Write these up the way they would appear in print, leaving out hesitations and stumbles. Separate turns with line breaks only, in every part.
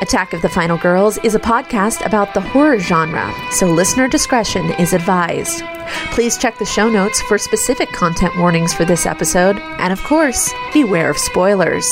Attack of the Final Girls is a podcast about the horror genre, so listener discretion is advised. Please check the show notes for specific content warnings for this episode, and of course, beware of spoilers.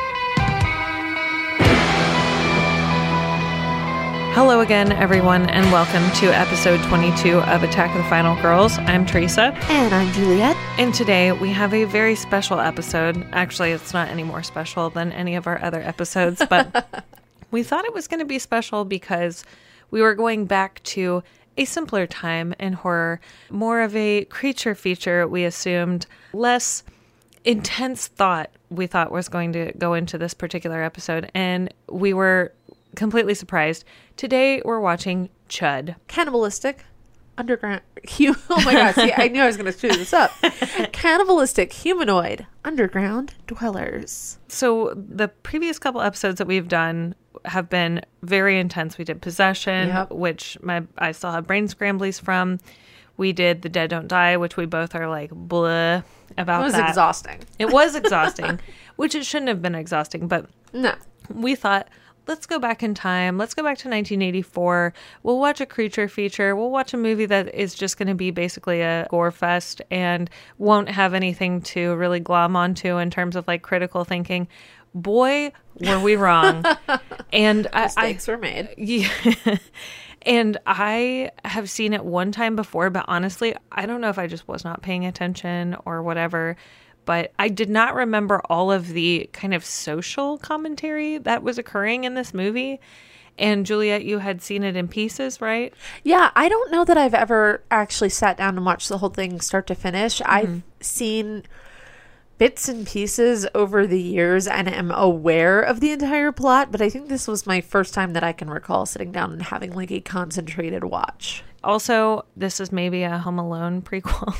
Hello again, everyone, and welcome to episode 22 of Attack of the Final Girls. I'm Teresa.
And I'm Juliet.
And today we have a very special episode. Actually, it's not any more special than any of our other episodes, but we thought it was going to be special because we were going back to a simpler time in horror, more of a creature feature, we assumed, less intense thought we thought was going to go into this particular episode, and we were completely surprised. Today we're watching Chud.
Cannibalistic underground oh my gosh, see, I knew I was going to screw this up. Cannibalistic humanoid underground dwellers.
So the previous couple episodes that we've done have been very intense. We did Possession, which I still have brain scramblies from. We did The Dead Don't Die, which we both are like bleh about.
It was
that.
Exhausting.
It was exhausting, which it shouldn't have been exhausting, but
no.
We thought, let's go back in time. Let's go back to 1984. We'll watch a creature feature. We'll watch a movie that is just going to be basically a gore fest and won't have anything to really glom onto in terms of like critical thinking. Boy, were we wrong. And
mistakes were made.
Yeah. And I have seen it one time before, but honestly, I don't know if I just was not paying attention or whatever. But I did not remember all of the kind of social commentary that was occurring in this movie. And Juliet, you had seen it in pieces, right?
Yeah, I don't know that I've ever actually sat down and watched the whole thing start to finish. Mm-hmm. I've seen bits and pieces over the years and am aware of the entire plot, but I think this was my first time that I can recall sitting down and having like a concentrated watch.
Also, this is maybe a Home Alone prequel.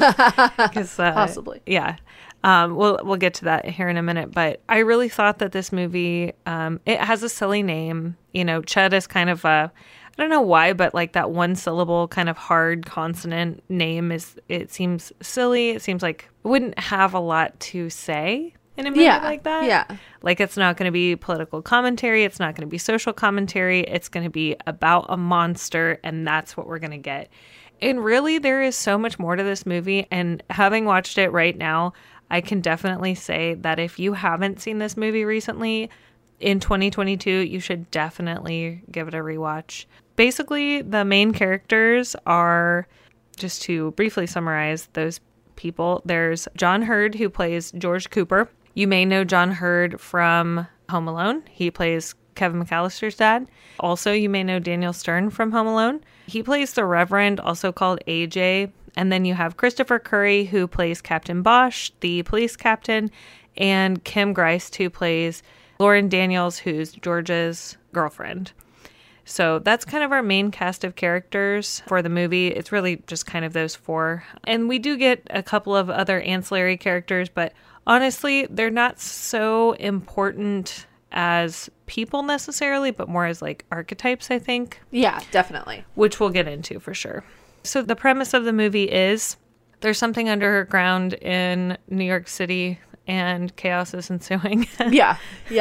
Possibly.
Yeah. We'll get to that here in a minute, but I really thought that this movie, it has a silly name. You know, Chud is kind of I don't know why, but like that one syllable kind of hard consonant name it seems silly. It seems like it wouldn't have a lot to say in a movie like that.
Yeah.
Like it's not going to be political commentary. It's not going to be social commentary. It's going to be about a monster, and that's what we're going to get. And really, there is so much more to this movie. And having watched it right now, I can definitely say that if you haven't seen this movie recently, in 2022, you should definitely give it a rewatch. Basically, the main characters are, just to briefly summarize those people, there's John Hurd, who plays George Cooper. You may know John Hurd from Home Alone. He plays Kevin McAllister's dad. Also, you may know Daniel Stern from Home Alone. He plays the Reverend, also called AJ. And then you have Christopher Curry, who plays Captain Bosch, the police captain, and Kim Greist, who plays Lauren Daniels, who's George's girlfriend. So that's kind of our main cast of characters for the movie. It's really just kind of those four. And we do get a couple of other ancillary characters, but honestly, they're not so important as people necessarily, but more as like archetypes, I think.
Yeah, definitely.
Which we'll get into for sure. So the premise of the movie is there's something underground in New York City and chaos is ensuing.
Yeah.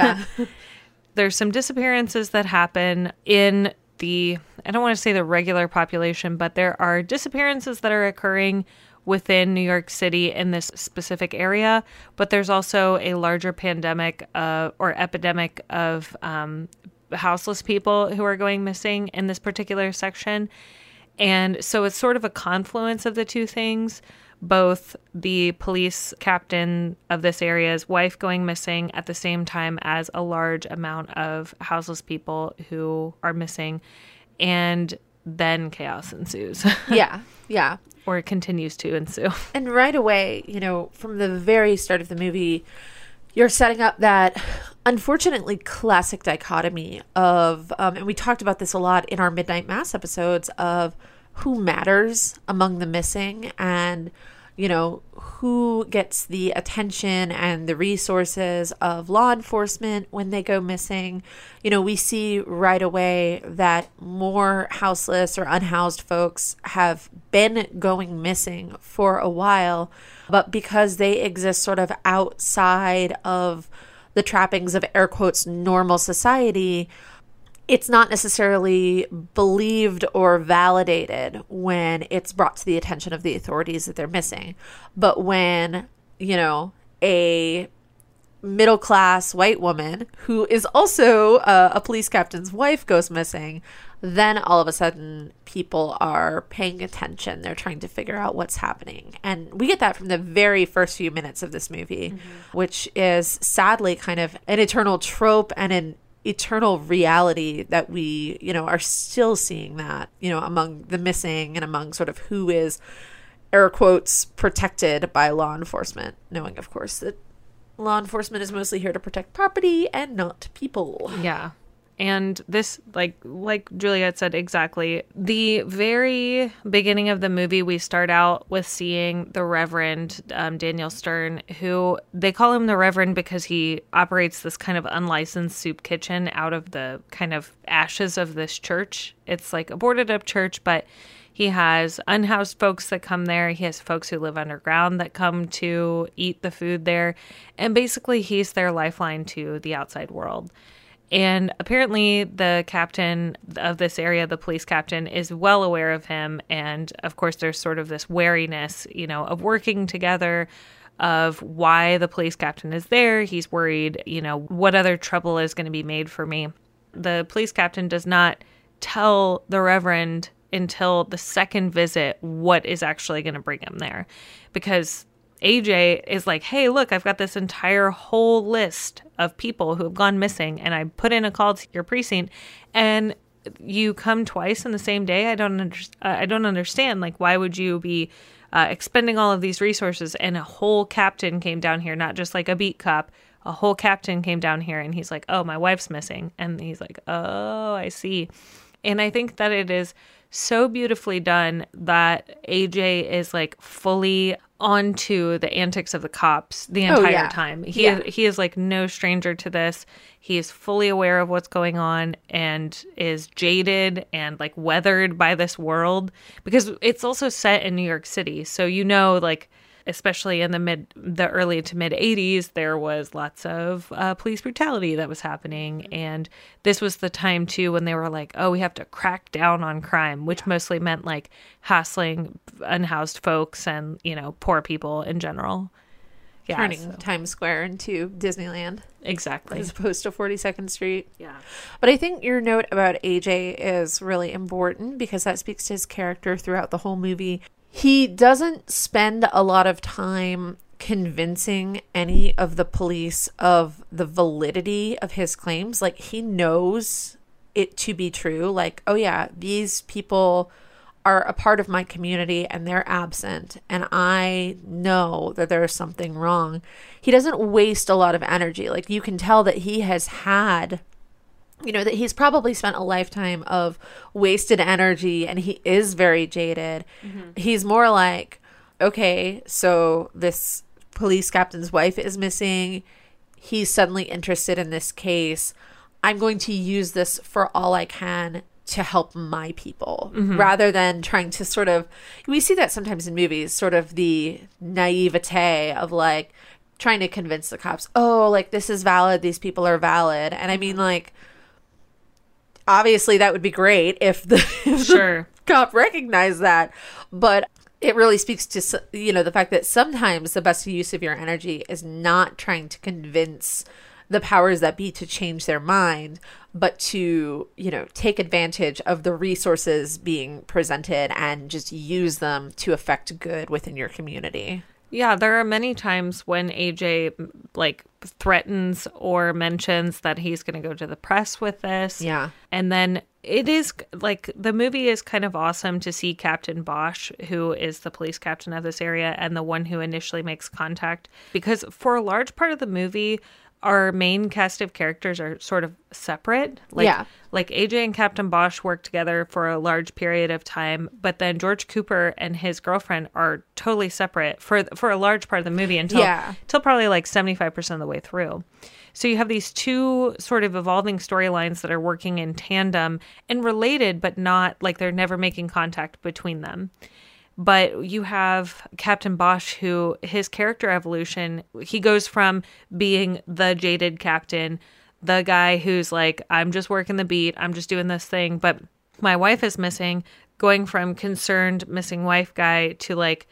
There's some disappearances that happen in I don't want to say the regular population, but there are disappearances that are occurring within New York City in this specific area. But there's also a larger pandemic or epidemic of houseless people who are going missing in this particular section. And so it's sort of a confluence of the two things, both the police captain of this area's wife going missing at the same time as a large amount of houseless people who are missing, and then chaos ensues.
Yeah.
Or it continues to ensue.
And right away, from the very start of the movie, you're setting up that unfortunately classic dichotomy of, and we talked about this a lot in our Midnight Mass episodes, of who matters among the missing and, who gets the attention and the resources of law enforcement when they go missing. We see right away that more houseless or unhoused folks have been going missing for a while, but because they exist sort of outside of the trappings of air quotes normal society, it's not necessarily believed or validated when it's brought to the attention of the authorities that they're missing. But when, you know, a middle-class white woman who is also a police captain's wife goes missing, then all of a sudden people are paying attention. They're trying to figure out what's happening. And we get that from the very first few minutes of this movie, which is sadly kind of an eternal trope and an eternal reality that we, you know, are still seeing that, you know, among the missing and among sort of who is, air quotes, protected by law enforcement, knowing, of course, that law enforcement is mostly here to protect property and not people.
Yeah. And this, like Juliet said, exactly. The very beginning of the movie, we start out with seeing the Reverend Daniel Stern, who they call him the Reverend because he operates this kind of unlicensed soup kitchen out of the kind of ashes of this church. It's like a boarded up church, but he has unhoused folks that come there. He has folks who live underground that come to eat the food there. And basically, he's their lifeline to the outside world. And apparently the captain of this area, the police captain, is well aware of him. And of course, there's sort of this wariness, you know, of working together, of why the police captain is there. He's worried, you know, what other trouble is going to be made for me. The police captain does not tell the Reverend until the second visit what is actually going to bring him there, because AJ is like, hey, look, I've got this entire whole list of people who have gone missing, and I put in a call to your precinct, and you come twice in the same day. I don't understand. Like, why would you be expending all of these resources? And a whole captain came down here, not just like a beat cop. A whole captain came down here, and he's like, oh, my wife's missing. And he's like, oh, I see. And I think that it is so beautifully done that AJ is like fully onto the antics of the cops the entire time. He is like no stranger to this. He is fully aware of what's going on and is jaded and like weathered by this world, because it's also set in New York City. So, you know, like, especially in the early to mid 80s, there was lots of police brutality that was happening. And this was the time, too, when they were like, oh, we have to crack down on crime, which mostly meant like hassling unhoused folks and, you know, poor people in general. Yeah,
Turning Times Square into Disneyland.
Exactly.
As opposed to 42nd Street.
Yeah.
But I think your note about AJ is really important because that speaks to his character throughout the whole movie. He doesn't spend a lot of time convincing any of the police of the validity of his claims. Like, he knows it to be true. Like, oh yeah, these people are a part of my community and they're absent, and I know that there's something wrong. He doesn't waste a lot of energy. Like, you can tell that he has had, you know, that he's probably spent a lifetime of wasted energy, and he is very jaded. He's more like, okay, so this police captain's wife is missing. He's suddenly interested in this case. I'm going to use this for all I can to help my people, rather than trying to sort of, we see that sometimes in movies, sort of the naivete of like trying to convince the cops, oh, like, this is valid, these people are valid. And I mean, like, obviously that would be great if the cop recognized that, but it really speaks to, you know, the fact that sometimes the best use of your energy is not trying to convince the powers that be to change their mind, but to, you know, take advantage of the resources being presented and just use them to affect good within your community.
Yeah, there are many times when AJ like threatens or mentions that he's going to go to the press with this.
Yeah.
And then it is like, the movie is kind of awesome to see Captain Bosch, who is the police captain of this area and the one who initially makes contact, because for a large part of the movie, our main cast of characters are sort of separate. Like AJ and Captain Bosch work together for a large period of time, but then George Cooper and his girlfriend are totally separate for a large part of the movie until probably like 75% of the way through. So you have these two sort of evolving storylines that are working in tandem and related, but not like they're never making contact between them. But you have Captain Bosch, who his character evolution, he goes from being the jaded captain, the guy who's like, I'm just working the beat, I'm just doing this thing, but my wife is missing, going from concerned missing wife guy to like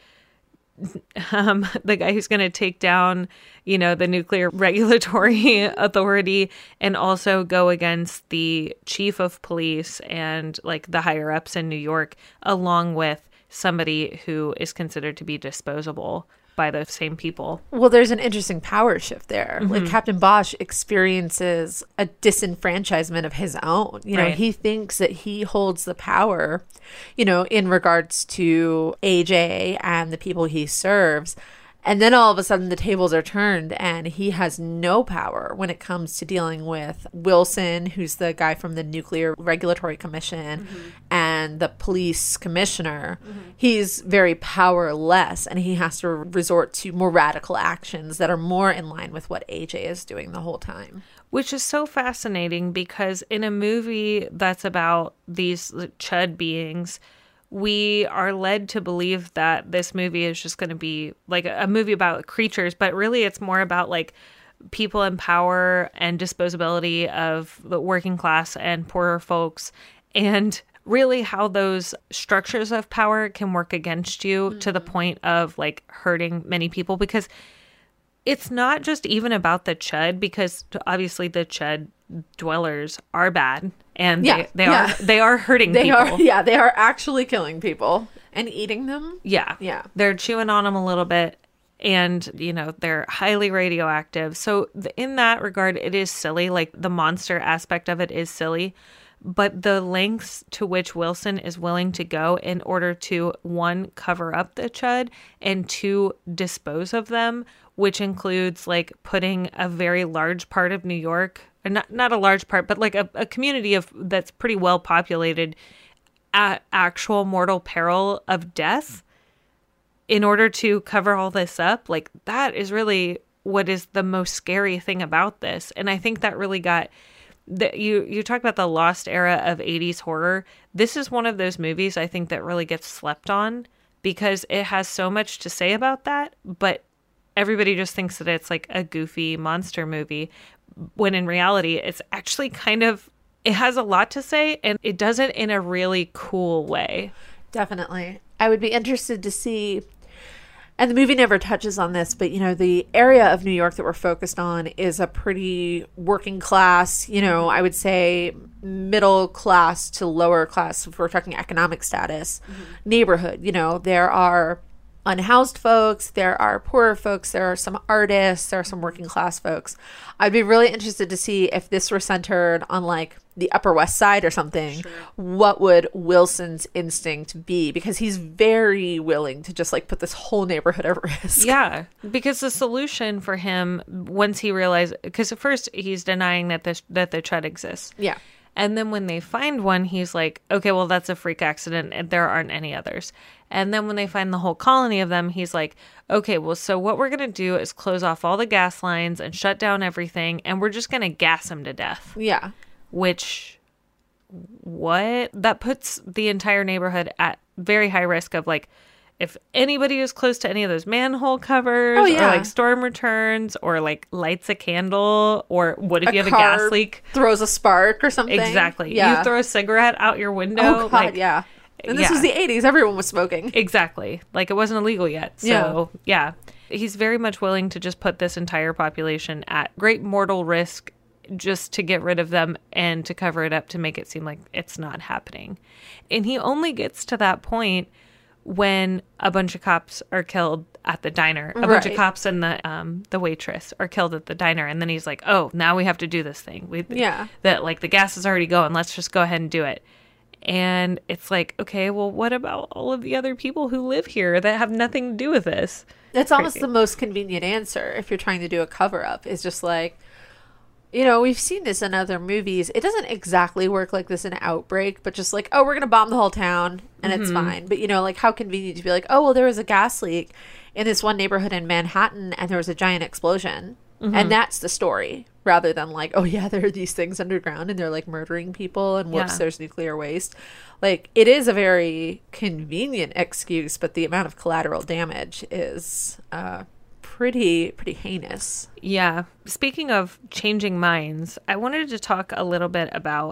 the guy who's going to take down, the nuclear regulatory authority and also go against the chief of police and like the higher ups in New York, along with somebody who is considered to be disposable by the same people.
Well, there's an interesting power shift there. Like Captain Bosch experiences a disenfranchisement of his own.
Right.
He thinks that he holds the power, in regards to AJ and the people he serves. And then all of a sudden the tables are turned and he has no power when it comes to dealing with Wilson, who's the guy from the Nuclear Regulatory Commission, and the police commissioner. He's very powerless and he has to resort to more radical actions that are more in line with what AJ is doing the whole time.
Which is so fascinating because in a movie that's about these Chud beings, we are led to believe that this movie is just going to be like a movie about creatures, but really it's more about like people in power and disposability of the working class and poorer folks, and really how those structures of power can work against you to the point of like hurting many people. Because it's not just even about the Chud, because obviously the Chud dwellers are bad and they are hurting people.
They are actually killing people and eating them.
Yeah. They're chewing on them a little bit and, they're highly radioactive. So in that regard, it is silly. Like the monster aspect of it is silly. But the lengths to which Wilson is willing to go in order to, one, cover up the Chud, and two, dispose of them, which includes like putting a very large part of New York, or not a large part, but like a community that's pretty well populated at actual mortal peril of death in order to cover all this up. Like that is really what is the most scary thing about this. And I think that really got... You talk about the lost era of 80s horror. This is one of those movies I think that really gets slept on because it has so much to say about that, but everybody just thinks that it's like a goofy monster movie, when in reality it's actually it has a lot to say, and it does it in a really cool way.
Definitely. I would be interested to see, and the movie never touches on this, but, the area of New York that we're focused on is a pretty working class, I would say middle class to lower class, if we're talking economic status, neighborhood. There are unhoused folks, there are poorer folks, there are some artists, there are some working class folks. I'd be really interested to see if this were centered on like the Upper West Side or something. Sure. What would Wilson's instinct be? Because he's very willing to just like put this whole neighborhood at risk.
Yeah, because the solution for him, once he realized, because at first he's denying that the Chud exists.
Yeah.
And then when they find one, he's like, okay, well, that's a freak accident and there aren't any others. And then when they find the whole colony of them, he's like, okay, well, so what we're going to do is close off all the gas lines and shut down everything. And we're just going to gas them to death.
Yeah.
Which, what? That puts the entire neighborhood at very high risk of like, if anybody is close to any of those manhole covers or like storm returns or like lights a candle, or what if you have a gas leak?
Throws a spark or something.
Exactly. Yeah. You throw a cigarette out your window.
Oh, God, yeah. And this was the 80s. Everyone was smoking.
Exactly. Like it wasn't illegal yet. So, yeah. He's very much willing to just put this entire population at great mortal risk just to get rid of them and to cover it up to make it seem like it's not happening. And he only gets to that point when a bunch of cops are killed at the diner. A bunch of cops and the waitress are killed at the diner. And then he's like, oh, now we have to do this thing. That like the gas is already going. Let's just go ahead and do it. And it's like, okay, well, what about all of the other people who live here that have nothing to do with this?
It's almost the most convenient answer if you're trying to do a cover-up. It's just like, we've seen this in other movies. It doesn't exactly work like this in Outbreak, but just like, oh, we're going to bomb the whole town and it's fine. But, like how convenient to be like, oh, well, there was a gas leak in this one neighborhood in Manhattan and there was a giant explosion. And that's the story, rather than like, oh, yeah, there are these things underground and they're like murdering people and whoops, there's nuclear waste. Like, it is a very convenient excuse, but the amount of collateral damage is pretty heinous.
Yeah. Speaking of changing minds, I wanted to talk a little bit about,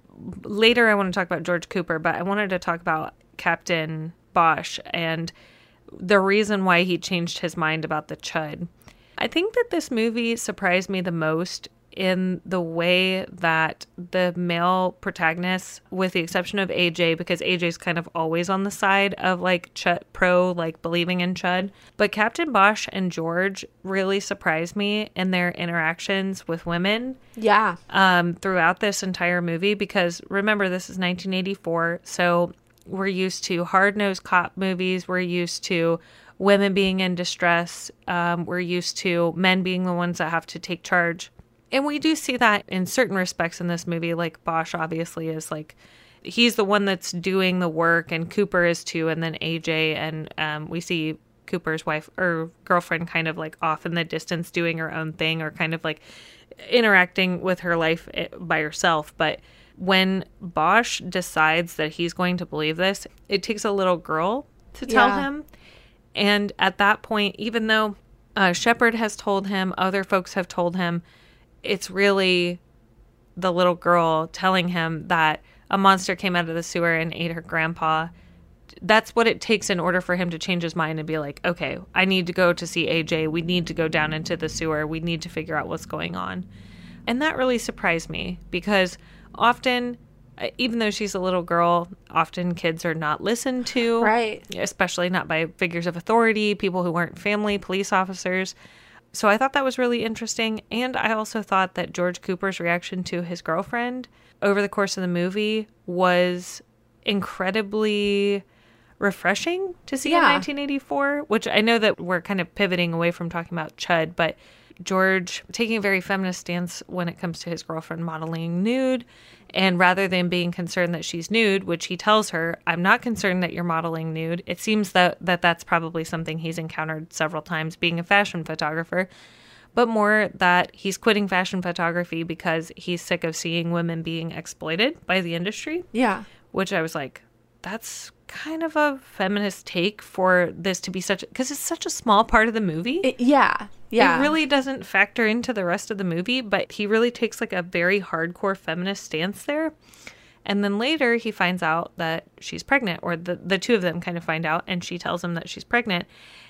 later I want to talk about George Cooper, but I wanted to talk about Captain Bosch and the reason why he changed his mind about the Chud. I think that this movie surprised me the most in the way that the male protagonists, with the exception of AJ, because AJ's kind of always on the side of like Chud, pro, like believing in Chud. But Captain Bosch and George really surprised me in their interactions with women.
Yeah.
Throughout this entire movie, because remember, this is 1984. So we're used to hard-nosed cop movies. We're used to women being in distress. We're used to men being the ones that have to take charge. And we do see that in certain respects in this movie. Like Bosch obviously is like, he's the one that's doing the work, and Cooper is too. And then AJ, and we see Cooper's wife or girlfriend kind of like off in the distance doing her own thing, or kind of like interacting with her life by herself. But when Bosch decides that he's going to believe this, it takes a little girl to tell him. And at that point, even though Shepard has told him, other folks have told him, it's really the little girl telling him that a monster came out of the sewer and ate her grandpa. That's what it takes in order for him to change his mind and be like, okay, I need to go to see AJ. We need to go down into the sewer. We need to figure out what's going on. And that really surprised me, because often, even though she's a little girl, often kids are not listened to.
Right.
Especially not by figures of authority, people who aren't family, police officers. So I thought that was really interesting. And I also thought that George Cooper's reaction to his girlfriend over the course of the movie was incredibly refreshing to see in 1984, which I know that we're kind of pivoting away from talking about Chud, but George taking a very feminist stance when it comes to his girlfriend modeling nude. And rather than being concerned that she's nude, which he tells her, I'm not concerned that you're modeling nude. It seems that's probably something he's encountered several times being a fashion photographer, but more that he's quitting fashion photography because he's sick of seeing women being exploited by the industry.
Yeah.
Which I was like, that's kind of a feminist take for this to be because it's such a small part of the movie.
Yeah.
It really doesn't factor into the rest of the movie, but he really takes like a very hardcore feminist stance there. And then later he finds out that she's pregnant, or the two of them kind of find out, and she tells him that she's pregnant.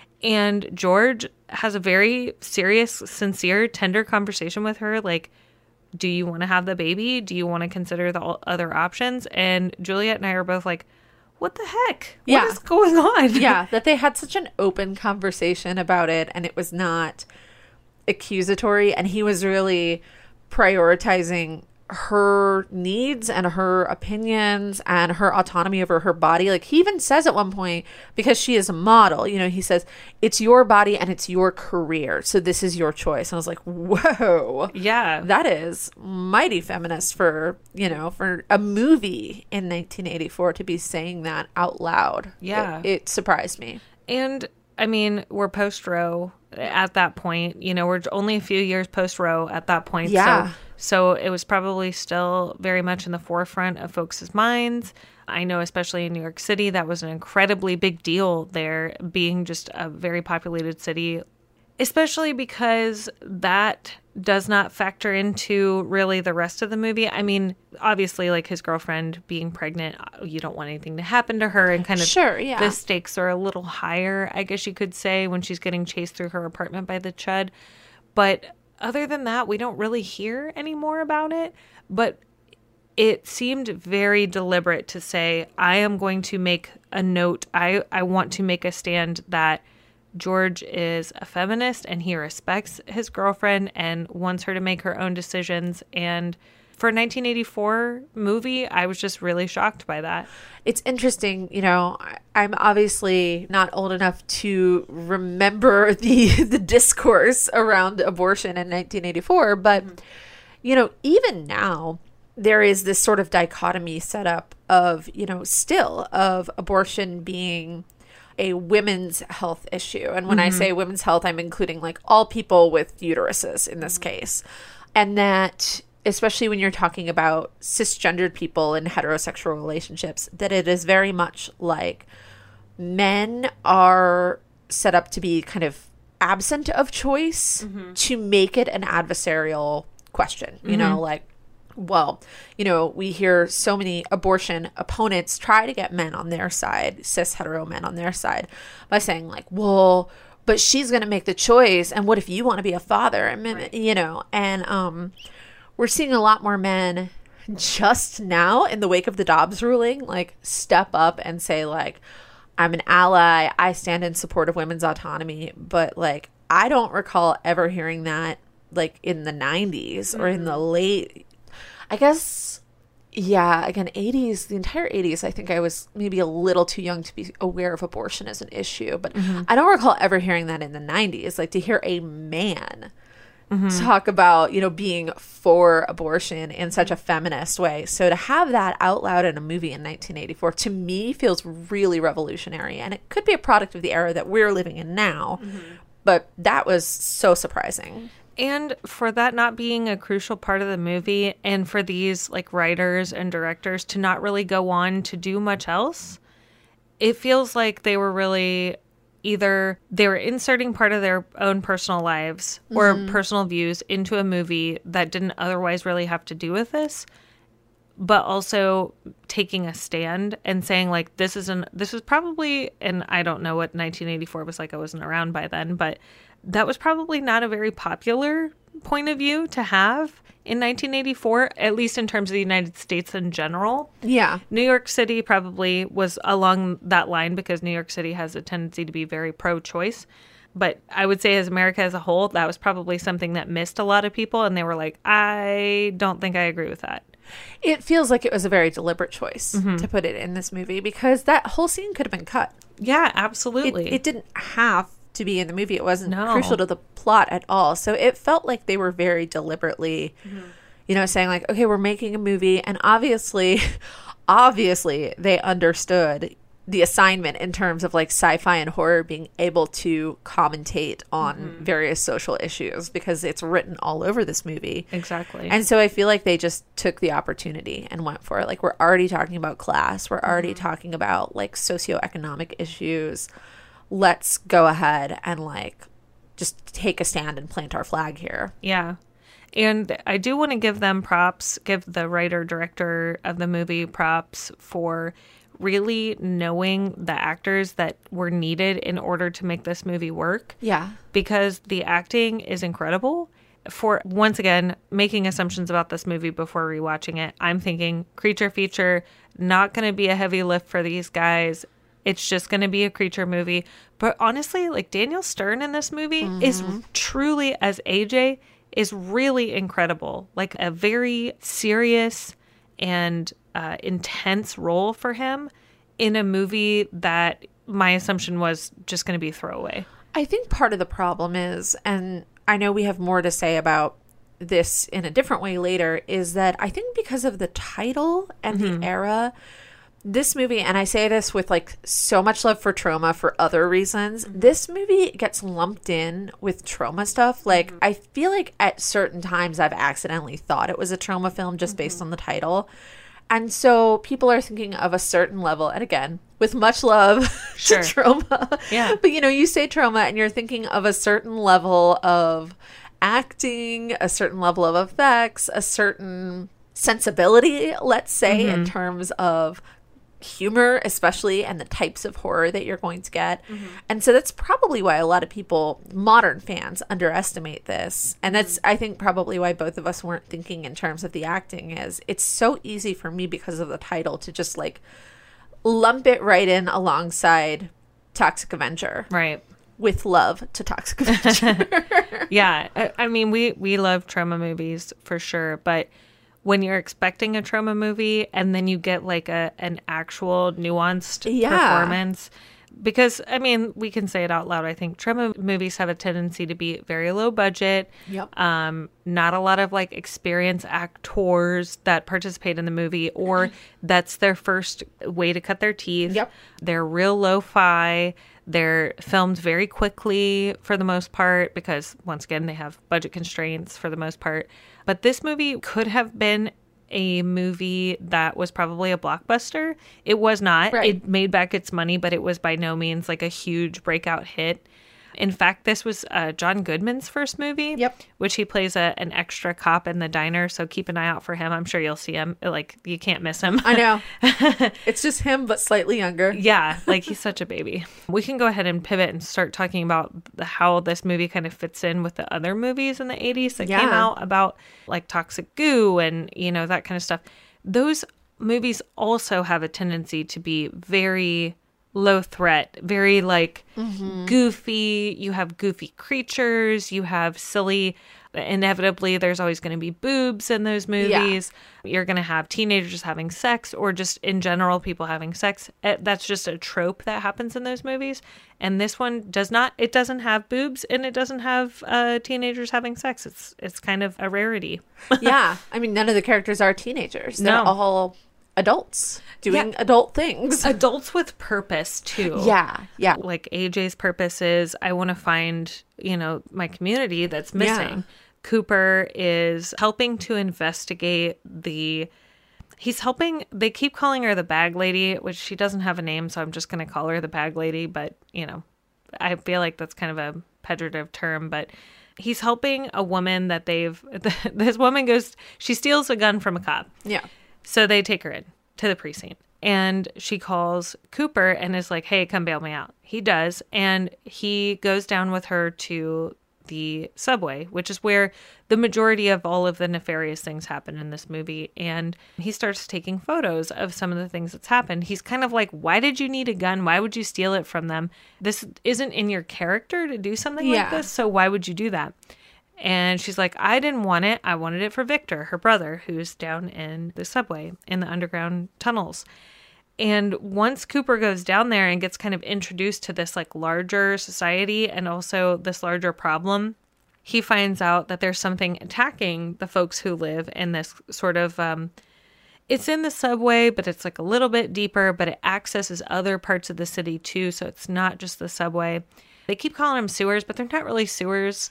And George has a very serious, sincere, tender conversation with her. Like, do you want to have the baby? Do you want to consider the other options? And Juliet and I are both like, what the heck? What is going on?
Yeah, that they had such an open conversation about it, and it was not accusatory, and he was really prioritizing her needs and her opinions and her autonomy over her body. Like, he even says at one point, because she is a model, he says, it's your body and it's your career, so this is your choice. And I was like, whoa.
Yeah.
That is mighty feminist for a movie in 1984 to be saying that out loud.
Yeah.
It surprised me.
And I mean, we're post-Roe at that point. We're only a few years post-Roe at that point.
Yeah.
So it was probably still very much in the forefront of folks' minds. I know, especially in New York City, that was an incredibly big deal there, being just a very populated city, especially because that does not factor into really the rest of the movie. I mean, obviously, like his girlfriend being pregnant, you don't want anything to happen to her, and kind of the stakes are a little higher, I guess you could say, when she's getting chased through her apartment by the Chud. But other than that, we don't really hear any more about it. But it seemed very deliberate to say, I am going to make a note. I want to make a stand that George is a feminist and he respects his girlfriend and wants her to make her own decisions. And for a 1984 movie, I was just really shocked by that.
It's interesting, I'm obviously not old enough to remember the discourse around abortion in 1984, but, even now, there is this sort of dichotomy set up of, still of abortion being a women's health issue. And when I say women's health, I'm including like all people with uteruses in this case. And that, especially when you're talking about cisgendered people in heterosexual relationships, that it is very much like men are set up to be kind of absent of choice to make it an adversarial question. You know, like, well, you know, we hear so many abortion opponents try to get men on their side, cis hetero men on their side, by saying like, well, but she's going to make the choice. And what if you want to be a father? And, you know, and we're seeing a lot more men just now in the wake of the Dobbs ruling, like step up and say like, I'm an ally. I stand in support of women's autonomy. But like, I don't recall ever hearing that like in the 90s or in the late, I guess, yeah, again, 80s, the entire 80s, I think I was maybe a little too young to be aware of abortion as an issue. But I don't recall ever hearing that in the 90s, like to hear a man talk about, you know, being for abortion in such a feminist way. So to have that out loud in a movie in 1984, to me, feels really revolutionary. And it could be a product of the era that we're living in now. But that was so surprising.
And for that not being a crucial part of the movie, and for these like writers and directors to not really go on to do much else, it feels like they were really either they were inserting part of their own personal lives or personal views into a movie that didn't otherwise really have to do with this, but also taking a stand and saying like, this is probably, and I don't know what 1984 was like, I wasn't around by then, but that was probably not a very popular point of view to have in 1984, at least in terms of the United States in general.
Yeah.
New York City probably was along that line because New York City has a tendency to be very pro-choice. But I would say as America as a whole, that was probably something that missed a lot of people. And they were like, I don't think I agree with that.
It feels like it was a very deliberate choice to put it in this movie because that whole scene could have been cut.
Yeah, absolutely.
It didn't have to be in the movie. It wasn't crucial to the plot at all. So it felt like they were very deliberately, you know, saying like, okay, we're making a movie. And obviously they understood the assignment in terms of like sci-fi and horror being able to commentate on various social issues because it's written all over this movie.
Exactly.
And so I feel like they just took the opportunity and went for it. Like we're already talking about class. We're already talking about like socioeconomic issues. Let's go ahead and like just take a stand and plant our flag here.
Yeah. And I do want to give them props, give the writer, director of the movie props for really knowing the actors that were needed in order to make this movie work.
Yeah.
Because the acting is incredible. For, once again, making assumptions about this movie before rewatching it, I'm thinking creature feature, not going to be a heavy lift for these guys. It's just going to be a creature movie. But honestly, like Daniel Stern in this movie is truly, as AJ, is really incredible. Like a very serious and intense role for him in a movie that my assumption was just going to be throwaway.
I think part of the problem is, and I know we have more to say about this in a different way later, is that I think because of the title and the era, this movie, and I say this with like so much love for Trauma for other reasons, this movie gets lumped in with trauma stuff. Like I feel like at certain times I've accidentally thought it was a trauma film just based on the title. And so people are thinking of a certain level, and again, with much love to Trauma.
Yeah.
But you know, you say Trauma and you're thinking of a certain level of acting, a certain level of effects, a certain sensibility, let's say, in terms of humor especially, and the types of horror that you're going to get. And so that's probably why a lot of people, modern fans, underestimate this. And that's, I think, probably why both of us weren't thinking in terms of the acting. Is it's so easy for me because of the title to just like lump it right in alongside Toxic Avenger.
Right.
With love to Toxic Avenger.
Yeah. I mean, we love trauma movies for sure, but when you're expecting a trauma movie and then you get like an actual nuanced performance, because I mean, we can say it out loud. I think trauma movies have a tendency to be very low budget.
Yep.
Not a lot of like experienced actors that participate in the movie, or that's their first way to cut their teeth.
Yep.
They're real lo-fi. They're filmed very quickly for the most part because, once again, they have budget constraints for the most part. But this movie could have been a movie that was probably a blockbuster. It was not.
Right.
It made back its money, but it was by no means like a huge breakout hit. In fact, this was John Goodman's first movie,
Yep.
which he plays an extra cop in the diner. So keep an eye out for him. I'm sure you'll see him. Like, you can't miss him.
I know. It's just him, but slightly younger.
Yeah, like he's such a baby. We can go ahead and pivot and start talking about how this movie kind of fits in with the other movies in the 80s that came out about like Toxic Goo and, you know, that kind of stuff. Those movies also have a tendency to be very low threat, very like goofy. You have goofy creatures, you have silly, inevitably there's always going to be boobs in those movies. You're going to have teenagers having sex, or just in general people having sex. That's just a trope that happens in those movies. And this one does not. It doesn't have boobs, and it doesn't have teenagers having sex. It's kind of a rarity.
Yeah. I mean, none of the characters are teenagers. They're
No.
all adults doing adult things.
Adults with purpose too.
Yeah.
Like AJ's purpose is, I want to find, you know, my community that's missing.
Yeah.
Cooper is helping to investigate they keep calling her the bag lady, which she doesn't have a name, so I'm just going to call her the bag lady. But, you know, I feel like that's kind of a pejorative term, but he's helping a woman that this woman she steals a gun from a cop.
Yeah.
So they take her in to the precinct, and she calls Cooper and is like, hey, come bail me out. He does. And he goes down with her to the subway, which is where the majority of all of the nefarious things happen in this movie. And he starts taking photos of some of the things that's happened. He's kind of like, why did you need a gun? Why would you steal it from them? This isn't in your character to do something like this. So why would you do that? And she's like, I didn't want it. I wanted it for Victor, her brother, who's down in the subway in the underground tunnels. And once Cooper goes down there and gets kind of introduced to this like larger society and also this larger problem, he finds out that there's something attacking the folks who live in this sort of, it's in the subway, but it's like a little bit deeper, but it accesses other parts of the city too. So it's not just the subway. They keep calling them sewers, but they're not really sewers.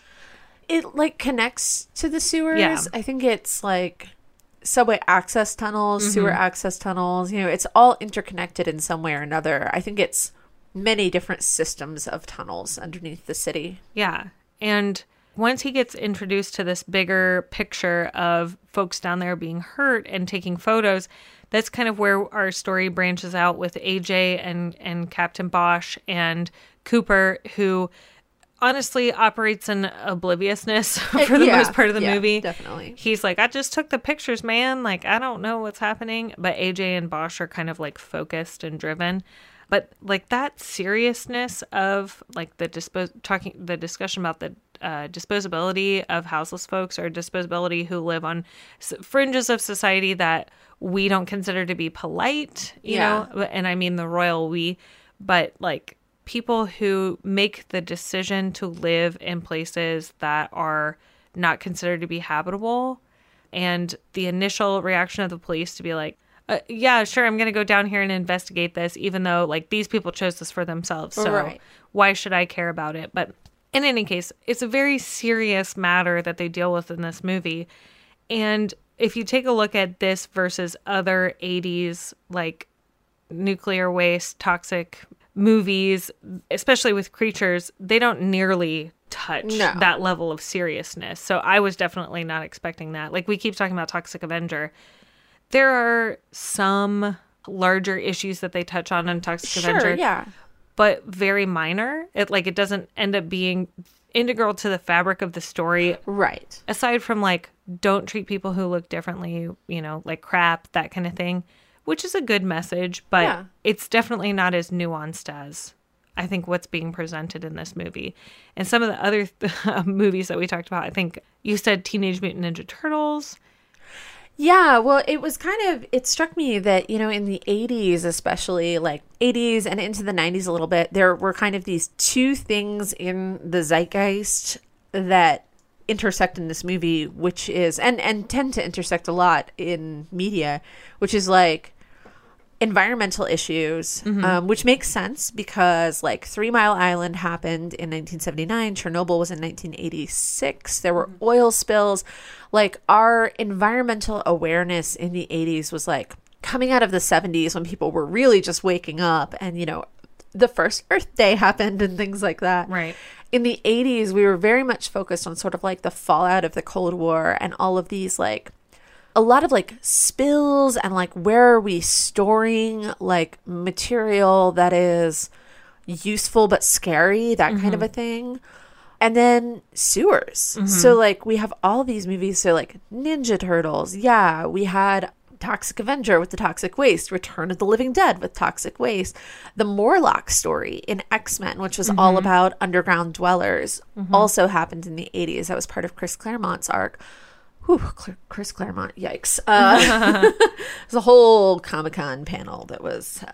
It like connects to the sewers.
Yeah.
I think it's like subway access tunnels, sewer access tunnels. You know, it's all interconnected in some way or another. I think it's many different systems of tunnels underneath the city.
Yeah. And once he gets introduced to this bigger picture of folks down there being hurt and taking photos, that's kind of where our story branches out with AJ and Captain Bosch and Cooper, who honestly operates in obliviousness for the most part of the movie.
Definitely.
He's like, I just took the pictures, man. Like, I don't know what's happening. But AJ and Bosch are kind of like focused and driven. But like that seriousness of like the discussion about the disposability of houseless folks, or disposability who live on fringes of society that we don't consider to be polite, you know, and I mean the royal we, but like people who make the decision to live in places that are not considered to be habitable, and the initial reaction of the police to be like, yeah, sure, I'm going to go down here and investigate this, even though like these people chose this for themselves. So why should I care about it? But in any case, it's a very serious matter that they deal with in this movie. And if you take a look at this versus other 80s, like nuclear waste, toxic movies, especially with creatures, they don't nearly touch that level of seriousness. So I was definitely not expecting that. Like we keep talking about Toxic Avenger. There are some larger issues that they touch on in Toxic Avenger.
Yeah.
But very minor. It doesn't end up being integral to the fabric of the story.
Right.
Aside from like, don't treat people who look differently, you know, like crap, that kind of thing. Which is a good message, but it's definitely not as nuanced as I think what's being presented in this movie. And some of the other movies that we talked about, I think you said Teenage Mutant Ninja Turtles.
Yeah, well, it struck me that, you know, in the 80s, especially like 80s and into the 90s a little bit, there were kind of these two things in the zeitgeist that intersect in this movie, which is, and tend to intersect a lot in media, which is like environmental issues, which makes sense because like 3 Mile Island happened in 1979. Chernobyl was in 1986. There were oil spills. Like our environmental awareness in the 80s was like coming out of the 70s when people were really just waking up, and, you know, the first Earth Day happened and things like that.
Right.
In the 80s, we were very much focused on sort of like the fallout of the Cold War and all of these like a lot of like spills and like where are we storing like material that is useful but scary, that kind of a thing. And then sewers. So like we have all these movies. So like Ninja Turtles. Yeah, we had Toxic Avenger with the toxic waste, Return of the Living Dead with toxic waste, the Morlock story in X-Men, which was all about underground dwellers, also happened in the 80s. That was part of Chris Claremont's arc. Whew, Chris Claremont, yikes. There's a whole Comic-Con panel that was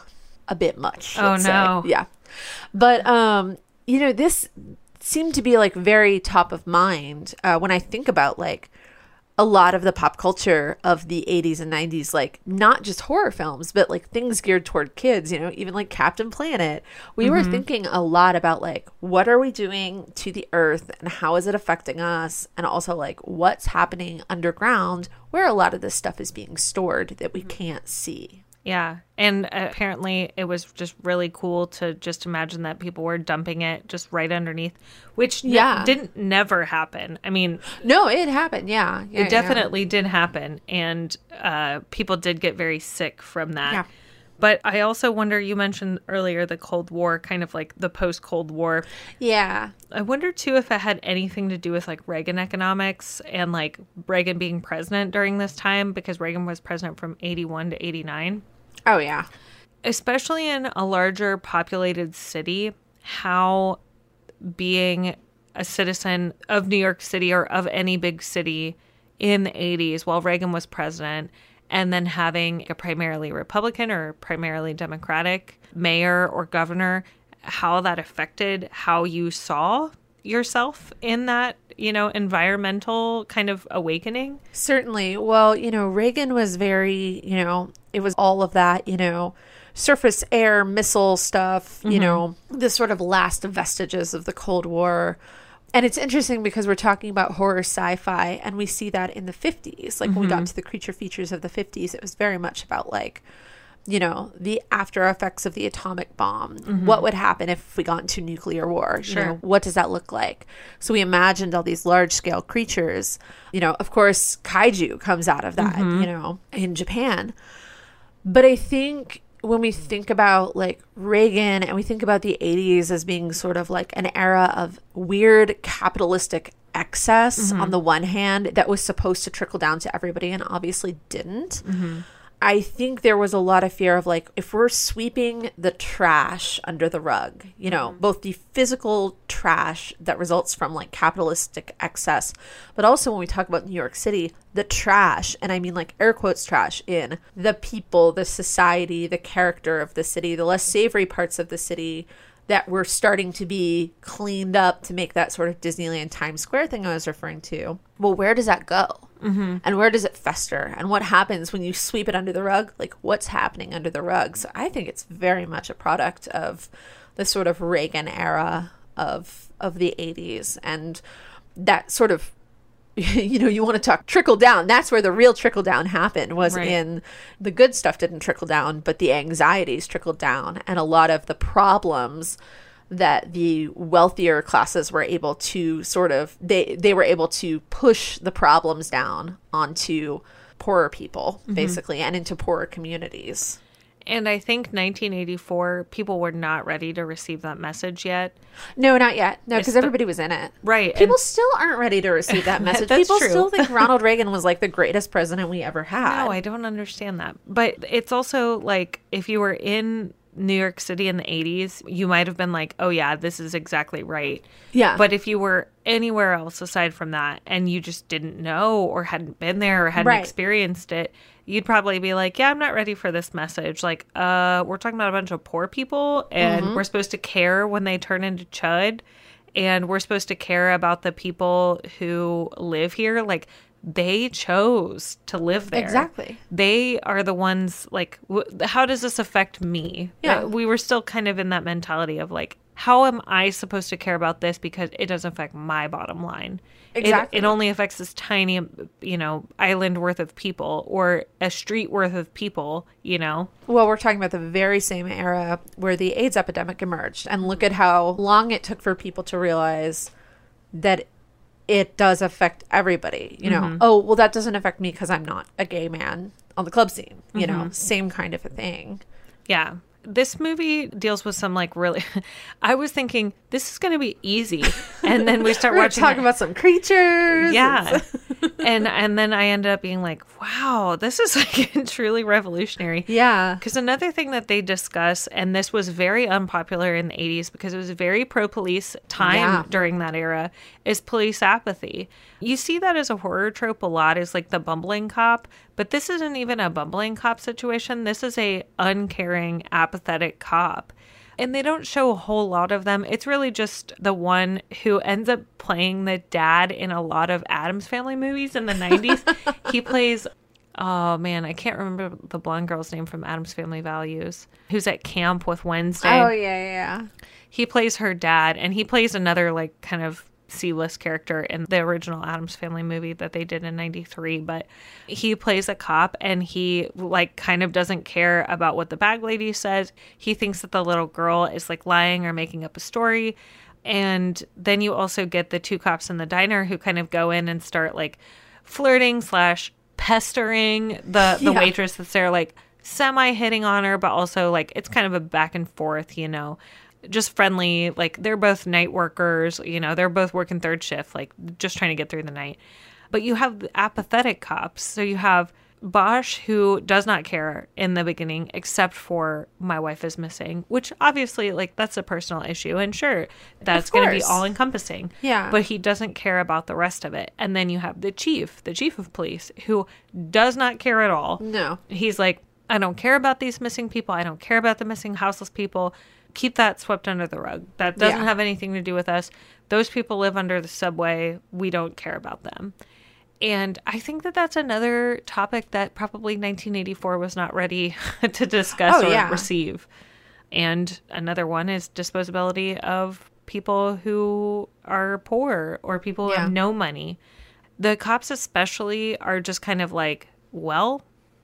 a bit much.
Oh, no.
Yeah. But, you know, this seemed to be like very top of mind when I think about like a lot of the pop culture of the 80s and 90s, like not just horror films, but like things geared toward kids, you know, even like Captain Planet. We were thinking a lot about like, what are we doing to the earth and how is it affecting us? And also like what's happening underground where a lot of this stuff is being stored that we can't see.
Yeah. And apparently it was just really cool to just imagine that people were dumping it just right underneath, which didn't never happen. I mean,
no, it happened. Yeah.
It definitely did happen. And people did get very sick from that.
Yeah.
But I also wonder, you mentioned earlier the Cold War, kind of like the post-Cold War.
Yeah.
I wonder, too, if it had anything to do with like Reagan economics and like Reagan being president during this time, because Reagan was president from 81 to 89.
Oh, yeah.
Especially in a larger populated city, how being a citizen of New York City or of any big city in the 80s while Reagan was president, and then having a primarily Republican or primarily Democratic mayor or governor, how that affected how you saw yourself in that, you know, environmental kind of awakening?
Certainly. Well, you know, Reagan was very, you know, it was all of that, you know, surface air missile stuff, you know, the sort of last vestiges of the Cold War. And it's interesting because we're talking about horror sci-fi and we see that in the 50s. Like when we got to the creature features of the 50s, it was very much about like, you know, the after effects of the atomic bomb. What would happen if we got into nuclear war?
Sure.
You know, what does that look like? So we imagined all these large scale creatures. You know, of course, kaiju comes out of that, you know, in Japan. But I think when we think about like Reagan and we think about the 80s as being sort of like an era of weird capitalistic excess on the one hand that was supposed to trickle down to everybody and obviously didn't. I think there was a lot of fear of like, if we're sweeping the trash under the rug, you know, both the physical trash that results from like capitalistic excess, but also when we talk about New York City, the trash, and I mean like air quotes trash in the people, the society, the character of the city, the less savory parts of the city that were starting to be cleaned up to make that sort of Disneyland Times Square thing I was referring to. Well, where does that go? And where does it fester? And what happens when you sweep it under the rug? Like what's happening under the rug? So I think it's very much a product of the sort of Reagan era of the 80s. And that sort of, you know, you want to talk trickle down. That's where the real trickle down happened, was in the good stuff didn't trickle down, but the anxieties trickled down. And a lot of the problems that the wealthier classes were able to sort of, they were able to push the problems down onto poorer people, basically, and into poorer communities.
And I think 1984, people were not ready to receive that message yet.
No, not yet. No, because everybody was in it.
Right.
People still aren't ready to receive that message.
That's
People
true.
still think Ronald Reagan was like the greatest president we ever had.
No, I don't understand that. But it's also like, if you were in New York City in the 80s, you might have been like, oh yeah, this is exactly right.
Yeah.
But if you were anywhere else aside from that and you just didn't know or hadn't been there or hadn't experienced it, you'd probably be like, yeah, I'm not ready for this message. Like, we're talking about a bunch of poor people and we're supposed to care when they turn into chud, and we're supposed to care about the people who live here. Like, they chose to live there.
Exactly.
They are the ones, like, how does this affect me?
Yeah.
We were still kind of in that mentality of like, how am I supposed to care about this because it doesn't affect my bottom line?
Exactly.
It only affects this tiny, island worth of people or a street worth of people,
Well, we're talking about the very same era where the AIDS epidemic emerged. And look at how long it took for people to realize that it does affect everybody. Oh, well, that doesn't affect me because I'm not a gay man on the club scene. Same kind of a thing.
Yeah. This movie deals with some really I was thinking this is going to be easy, and then we start watching
talking about some creatures.
Yeah. and then I ended up being like, wow, this is truly revolutionary.
Yeah.
Because another thing that they discuss, and this was very unpopular in the 80s because it was a very pro-police time during that era, is police apathy. You see that as a horror trope a lot, is the bumbling cop, but this isn't even a bumbling cop situation. This is a uncaring, apathetic cop. And they don't show a whole lot of them. It's really just the one who ends up playing the dad in a lot of Addams Family movies in the 90s. He plays, oh man, I can't remember the blonde girl's name from Addams Family Values, who's at camp with Wednesday.
Oh, yeah.
He plays her dad, and he plays another kind of C-list character in the original Addams Family movie that they did in 93, but he plays a cop, and he kind of doesn't care about what the bag lady says. He thinks that the little girl is lying or making up a story. And then you also get the two cops in the diner who kind of go in and start flirting / pestering the waitress that's there, semi hitting on her, but also it's kind of a back and forth, just friendly. They're both night workers, they're both working third shift, just trying to get through the night. But you have the apathetic cops. So you have Bosch, who does not care in the beginning, except for my wife is missing, which obviously that's a personal issue. And sure, that's going to be all encompassing.
Yeah.
But he doesn't care about the rest of it. And then you have the chief of police, who does not care at all.
No.
He's I don't care about these missing people. I don't care about the missing houseless people. Keep that swept under the rug. That doesn't have anything to do with us. Those people live under the subway. We don't care about them. And I think that that's another topic that probably 1984 was not ready to discuss or receive. And another one is disposability of people who are poor or people who have no money. The cops especially are just kind of well,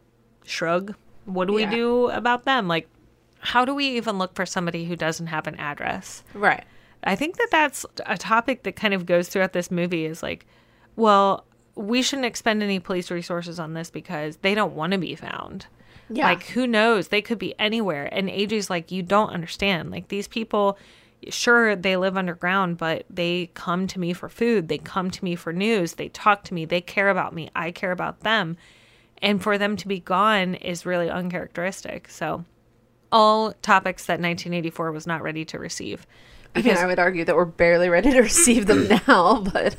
shrug. What do we do about them? How do we even look for somebody who doesn't have an address?
Right.
I think that that's a topic that kind of goes throughout this movie is well, we shouldn't expend any police resources on this because they don't want to be found. Yeah. Who knows? They could be anywhere. And AJ's you don't understand. These people, sure, they live underground, but they come to me for food. They come to me for news. They talk to me. They care about me. I care about them. And for them to be gone is really uncharacteristic. So all topics that 1984 was not ready to receive.
Because, I would argue that we're barely ready to receive them now, but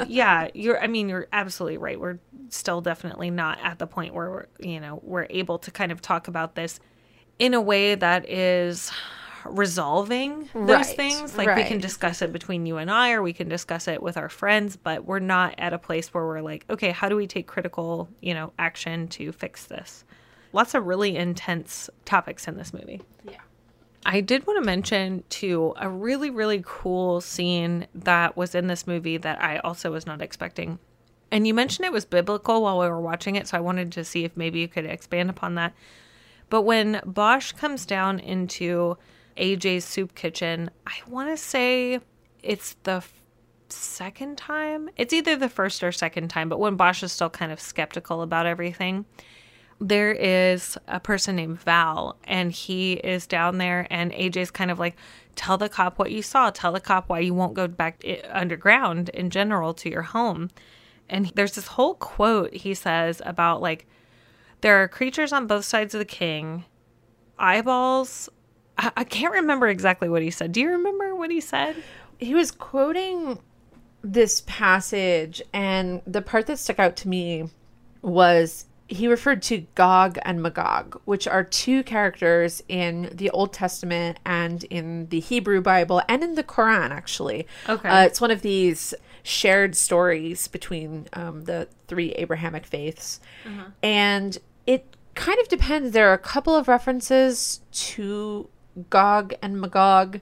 you're absolutely right. We're still definitely not at the point where we're able to kind of talk about this in a way that is resolving those things. We can discuss it between you and I, or we can discuss it with our friends, but we're not at a place where we're okay, how do we take critical, action to fix this? Lots of really intense topics in this movie.
Yeah.
I did want to mention, too, a really, really cool scene that was in this movie that I also was not expecting. And you mentioned it was biblical while we were watching it, so I wanted to see if maybe you could expand upon that. But when Bosch comes down into AJ's soup kitchen, I want to say it's the second time. It's either the first or second time, but when Bosch is still kind of skeptical about everything, there is a person named Val, and he is down there, and AJ's kind of tell the cop what you saw. Tell the cop why you won't go back underground in general to your home. And there's this whole quote he says about there are creatures on both sides of the king, eyeballs. I can't remember exactly what he said. Do you remember what he said?
He was quoting this passage, and the part that stuck out to me was he referred to Gog and Magog, which are two characters in the Old Testament and in the Hebrew Bible and in the Quran, actually.
Okay.
It's one of these shared stories between the three Abrahamic faiths. Uh-huh. And it kind of depends. There are a couple of references to Gog and Magog.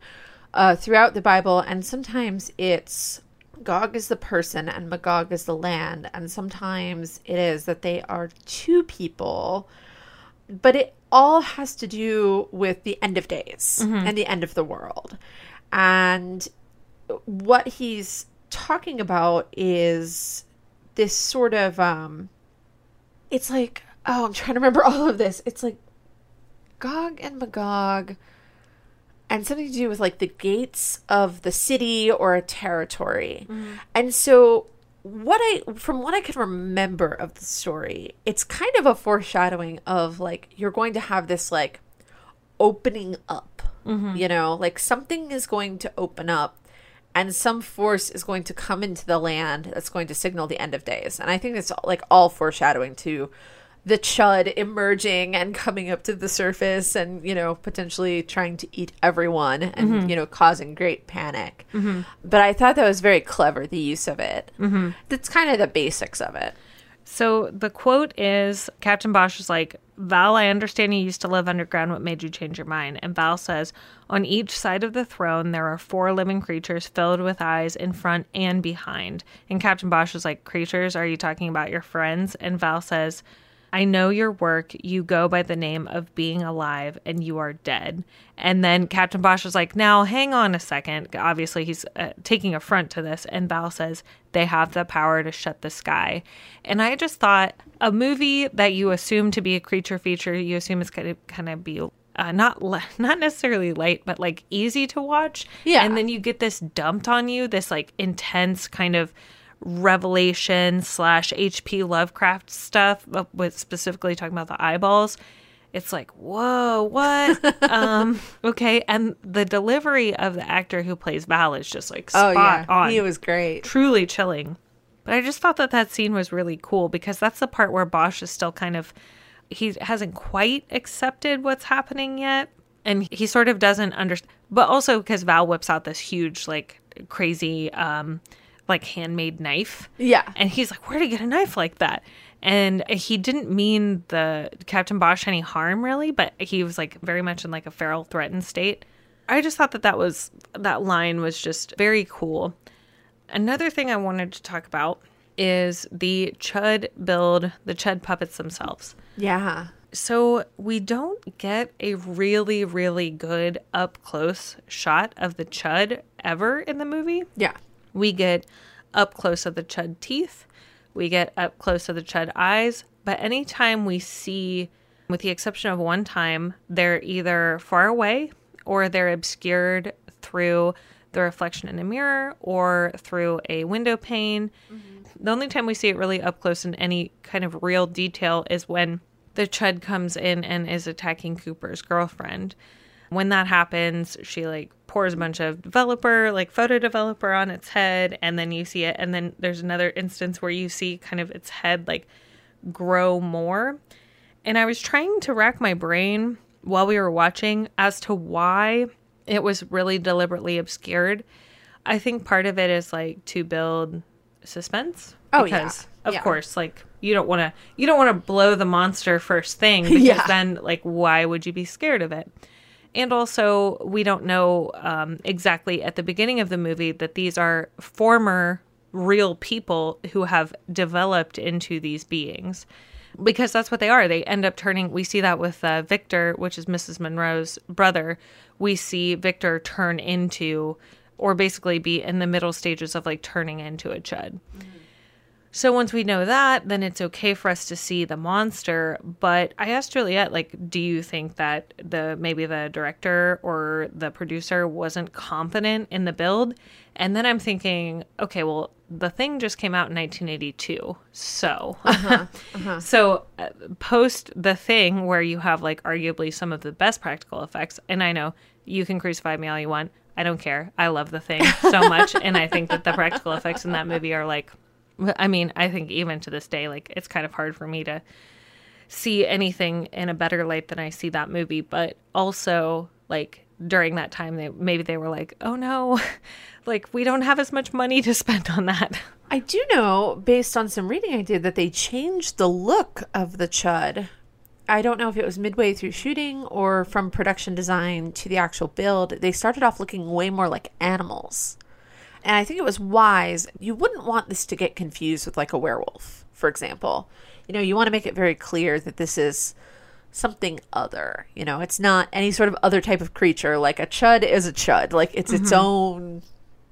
throughout the Bible, and sometimes it's Gog is the person and Magog is the land, and sometimes it is that they are two people, but it all has to do with the end of days and the end of the world. And what he's talking about is this sort of, it's like, oh, I'm trying to remember all of this. It's like Gog and Magog, and something to do with like the gates of the city or a territory. And so from what I can remember of the story, it's kind of a foreshadowing of like, you're going to have this like opening up, you know, like something is going to open up and some force is going to come into the land that's going to signal the end of days. And I think it's like all foreshadowing to the Chud emerging and coming up to the surface and, you know, potentially trying to eat everyone and, you know, causing great panic. But I thought that was very clever, the use of it. That's kind of the basics of it.
So the quote is, Captain Bosch is like, Val, I understand you used to live underground. What made you change your mind? And Val says, on each side of the throne, there are 4 living creatures filled with eyes in front and behind. And Captain Bosch is like, creatures, are you talking about your friends? And Val says, I know your work. You go by the name of being alive and you are dead. And then Captain Bosch is like, now hang on a second. Obviously, he's taking affront to this. And Val says, they have the power to shut the sky. And I just thought a movie that you assume to be a creature feature, you assume it's going to kind of be not necessarily light, but like easy to watch.
Yeah.
And then you get this dumped on you, this like intense kind of Revelation / H.P. Lovecraft stuff, with specifically talking about the eyeballs. It's like, whoa, what? Okay. And the delivery of the actor who plays Val is just like spot on.
He was great.
Truly chilling. But I just thought that scene was really cool because that's the part where Bosch is still kind of, he hasn't quite accepted what's happening yet. And he sort of doesn't understand. But also because Val whips out this huge, like, crazy, like handmade knife.
Yeah.
And he's like, where'd he get a knife like that? And he didn't mean the Captain Bosch any harm really, but he was like very much in like a feral threatened state. I just thought that line was just very cool. Another thing I wanted to talk about is the Chud build, the Chud puppets themselves.
Yeah.
So we don't get a really, really good up close shot of the Chud ever in the movie.
Yeah.
We get up close of the Chud teeth. We get up close of the Chud eyes. But anytime we see, with the exception of one time, they're either far away or they're obscured through the reflection in a mirror or through a window pane. The only time we see it really up close in any kind of real detail is when the Chud comes in and is attacking Cooper's girlfriend. When that happens, she like pours a bunch of photo developer on its head, and then you see it. And then there's another instance where you see kind of its head like grow more. And I was trying to rack my brain while we were watching as to why it was really deliberately obscured. I think part of it is like to build suspense.
Oh,
because,
yeah.
Of course, like you don't want to blow the monster first thing because then like why would you be scared of it? And also, we don't know exactly at the beginning of the movie that these are former real people who have developed into these beings. Because that's what they are. They end up turning, we see that with Victor, which is Mrs. Monroe's brother. We see Victor turn into, or basically be in the middle stages of like turning into a Chud. So once we know that, then it's okay for us to see the monster. But I asked Juliet, like, do you think that maybe the director or the producer wasn't confident in the build? And then I'm thinking, okay, well, The Thing just came out in 1982. So, post The Thing, where you have like arguably some of the best practical effects. And I know you can crucify me all you want. I don't care. I love The Thing so much. And I think that the practical effects in that movie are like, I mean, I think even to this day, like, it's kind of hard for me to see anything in a better light than I see that movie. But also, like, during that time, they were like, oh no, like, we don't have as much money to spend on that.
I do know, based on some reading I did, that they changed the look of the Chud I don't know if it was midway through shooting or from production design to the actual build, they started off looking way more like animals. And I think it was wise. You wouldn't want this to get confused with like a werewolf, for example. You know, you want to make it very clear that this is something other. You know, it's not any sort of other type of creature. Like a chud is a chud. Like it's its own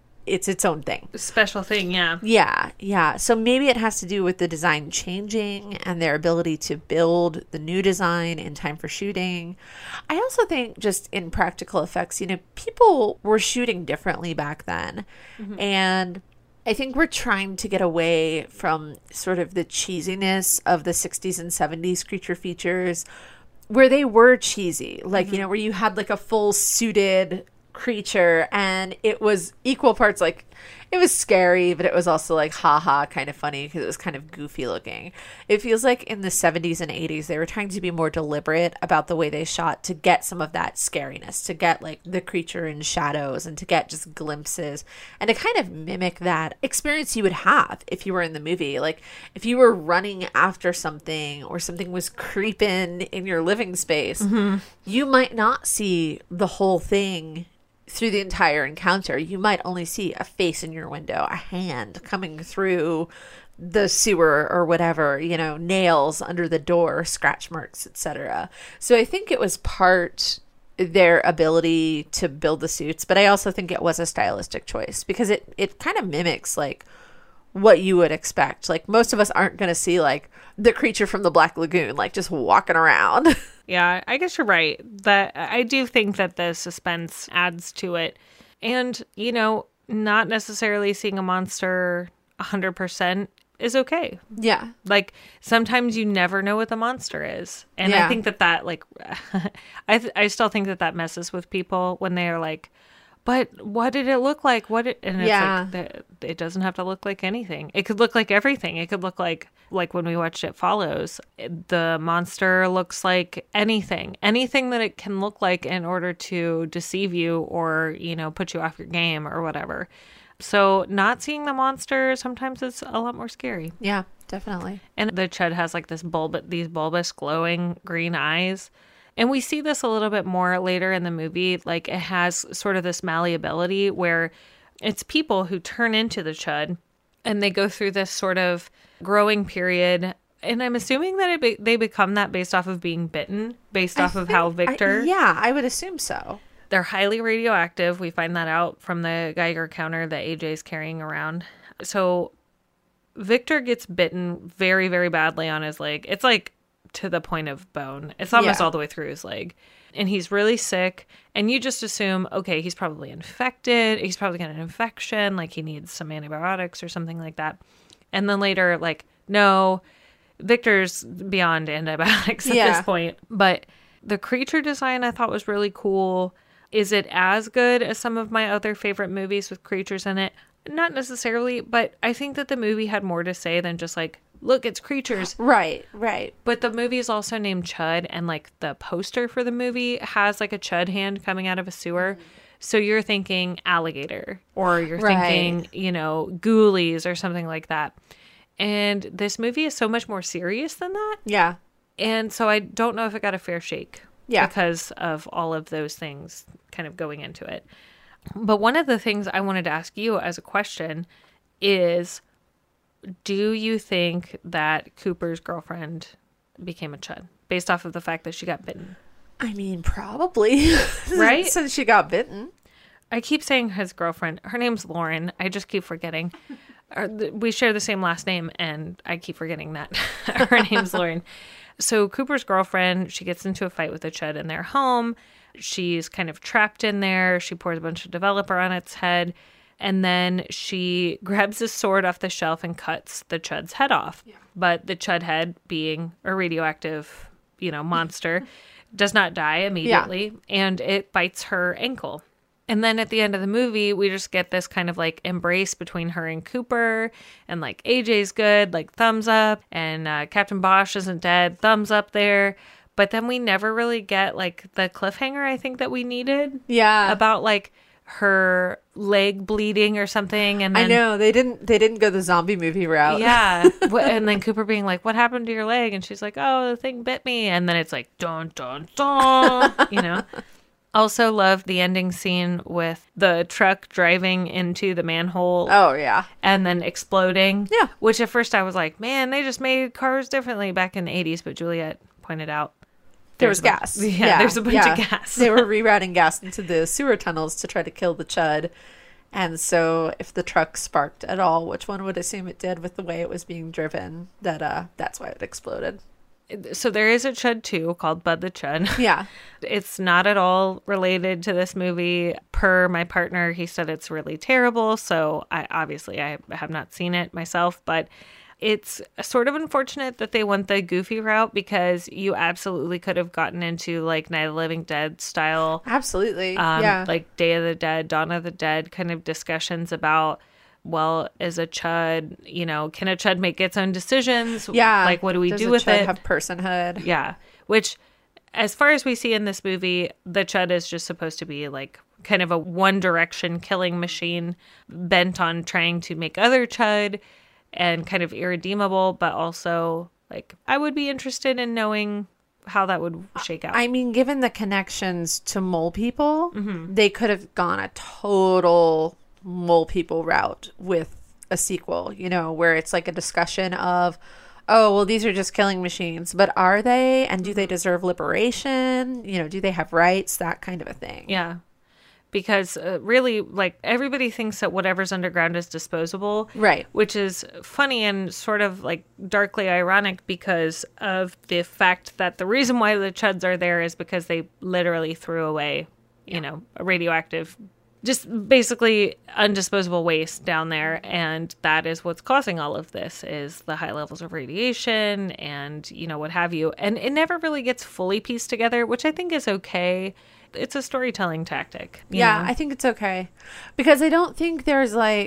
thing.
Special thing, yeah.
Yeah. So maybe it has to do with the design changing and their ability to build the new design in time for shooting. I also think just in practical effects, you know, people were shooting differently back then. And I think we're trying to get away from sort of the cheesiness of the 60s and 70s creature features where they were cheesy. Like, you know, where you had like a full suited creature and it was equal parts like it was scary, but it was also like haha kind of funny because it was kind of goofy looking. It feels like in the 70s and 80s they were trying to be more deliberate about the way they shot to get some of that scariness, to get like the creature in shadows and to get just glimpses and to kind of mimic that experience you would have if you were in the movie. Like if you were running after something or something was creeping in your living space, you might not see the whole thing through the entire encounter. You might only see a face in your window, a hand coming through the sewer or whatever, you know, nails under the door, scratch marks, etc. So I think it was part their ability to build the suits, but I also think it was a stylistic choice because it kind of mimics like what you would expect. Like most of us aren't going to see like the creature from the Black Lagoon like just walking around.
Yeah, I guess you're right. That I do think that the suspense adds to it. And, you know, not necessarily seeing a monster 100% is okay.
Yeah.
Like sometimes you never know what the monster is. And I think that like I still think that messes with people when they're like, but what did it look like? And it's like, it doesn't have to look like anything. It could look like everything. It could look like when we watched It Follows, the monster looks like anything that it can look like in order to deceive you or, you know, put you off your game or whatever. So not seeing the monster sometimes is a lot more scary.
Yeah, definitely.
And the chud has like these bulbous glowing green eyes. And we see this a little bit more later in the movie. Like it has sort of this malleability where it's people who turn into the chud and they go through this sort of growing period. And I'm assuming that they become that based off of being bitten, based off of how Victor...
I would assume so.
They're highly radioactive. We find that out from the Geiger counter that AJ's carrying around. So Victor gets bitten very, very badly on his leg. It's like to the point of bone. It's almost all the way through his leg. And he's really sick. And you just assume, okay, he's probably infected. He's probably got an infection. Like he needs some antibiotics or something like that. And then later, like, no, Victor's beyond antibiotics at this point. But the creature design I thought was really cool. Is it as good as some of my other favorite movies with creatures in it? Not necessarily, but I think that the movie had more to say than just like, look, it's creatures.
Right.
But the movie is also named Chud, and like the poster for the movie has like a chud hand coming out of a sewer. So you're thinking alligator, or you're thinking, you know, ghoulies or something like that. And this movie is so much more serious than that.
Yeah.
And so I don't know if it got a fair shake.
Yeah.
Because of all of those things kind of going into it. But one of the things I wanted to ask you as a question is, do you think that Cooper's girlfriend became a chud based off of the fact that she got bitten?
I mean, probably.
Right?
Since she got bitten.
I keep saying his girlfriend. Her name's Lauren. I just keep forgetting. We share the same last name, and I keep forgetting that. Her name's Lauren. So Cooper's girlfriend, she gets into a fight with a chud in their home. She's kind of trapped in there. She pours a bunch of developer on its head. And then she grabs a sword off the shelf and cuts the chud's head off. Yeah. But the chud head, being a radioactive, you know, monster, does not die immediately. Yeah. And it bites her ankle. And then at the end of the movie, we just get this kind of like embrace between her and Cooper. And like AJ's good, like thumbs up. And Captain Bosch isn't dead, thumbs up there. But then we never really get like the cliffhanger I think that we needed.
Yeah.
About like her leg bleeding or something. And then,
I know they didn't go the zombie movie route.
yeah. And then Cooper being like, what happened to your leg? And she's like, oh, the thing bit me. And then it's like, dun, dun, dun, you know? Also love the ending scene with the truck driving into the manhole.
Oh, yeah.
And then exploding.
Yeah.
Which at first I was like, man, they just made cars differently back in the 80s. But Juliet pointed out
There was gas.
There's a bunch of gas.
They were rerouting gas into the sewer tunnels to try to kill the chud. And so if the truck sparked at all, which one would assume it did with the way it was being driven, that's why it exploded.
So there is a Chud 2 called Bud the Chud.
Yeah.
It's not at all related to this movie. Per my partner, he said it's really terrible. So I have not seen it myself, but it's sort of unfortunate that they went the goofy route, because you absolutely could have gotten into like Night of the Living Dead style.
Absolutely. Yeah.
Like Day of the Dead, Dawn of the Dead kind of discussions about, well, is a chud, you know, can a chud make its own decisions?
Yeah.
Like, what do we
Does
do
a
with
chud
it?
have personhood?
Yeah. Which, as far as we see in this movie, the chud is just supposed to be like kind of a one direction killing machine bent on trying to make other chud and kind of irredeemable, but also like I would be interested in knowing how that would shake out.
I mean, given the connections to mole people,
Mm-hmm.
they could have gone a total mole people route with a sequel, you know, where it's like a discussion of, oh, well, these are just killing machines, but are they? And do they deserve liberation? You know, do they have rights? That kind of a thing.
Yeah. Because really, like, everybody thinks that whatever's underground is disposable.
Right.
Which is funny and sort of, like, darkly ironic because of the fact that the reason why the chuds are there is because they literally threw away, you know, a radioactive, just basically undisposable waste down there. And that is what's causing all of this, is the high levels of radiation and, you know, what have you. And it never really gets fully pieced together, which I think is okay. It's a storytelling tactic.
Yeah,
know?
I think it's okay. Because I don't think there